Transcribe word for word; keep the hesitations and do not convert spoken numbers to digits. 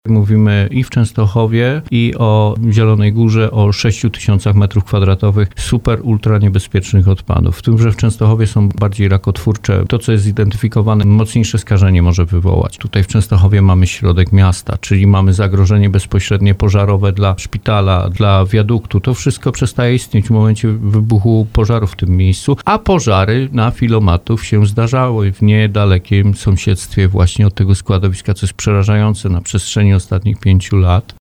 Mówimy i w Częstochowie, i o Zielonej Górze o sześciu tysiącach metrów kwadratowych super, ultra niebezpiecznych odpadów. W tym, że w Częstochowie są bardziej rakotwórcze. To, co jest zidentyfikowane, mocniejsze skażenie może wywołać. Tutaj w Częstochowie mamy środek miasta, czyli mamy zagrożenie bezpośrednie pożarowe dla szpitala, dla wiaduktu. To wszystko przestaje istnieć w momencie wybuchu pożaru w tym miejscu, a pożary na Filomatów się zdarzały w niedalekim sąsiedztwie właśnie od tego składowiska, co jest przerażające na przestrzeni ostatnich pięciu lat.